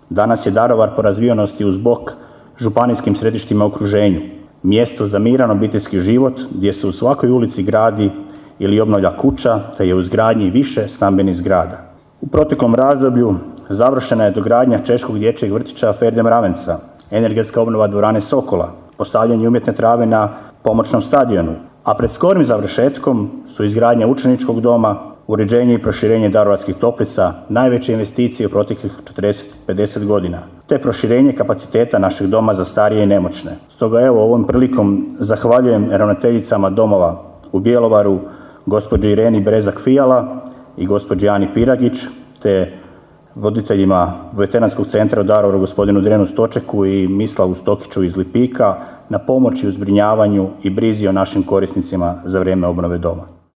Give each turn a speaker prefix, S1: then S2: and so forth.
S1: Danas je Daruvar po razvijenosti uz bok županijskim središtima u okruženju, mjesto za miran obiteljski život gdje se u svakoj ulici gradi ili obnavlja kuća te je u izgradnji više stambenih zgrada. U proteklom razdoblju završena je dogradnja češkog dječjeg vrtića Ferde Mravenca, energetska obnova dvorane Sokola, postavljanje umjetne trave na pomoćnom stadionu, a pred skorim završetkom su izgradnja učeničkog doma, uređenje i proširenje Daruvarskih toplica, najveće investicije u proteklih 40-50 godina, te proširenje kapaciteta našeg doma za starije i nemoćne. Stoga evo ovom prilikom zahvaljujem ravnateljicama domova u Bjelovaru, gospođi Ireni Brezak-Fijala i gospođi Ani Piragić, te voditeljima Veteranskog centra u Daruvaru, gospodinu Drenu Stočeku i Mislavu Stokiću iz Lipika, na pomoći u zbrinjavanju i brizi o našim korisnicima za vrijeme obnove doma.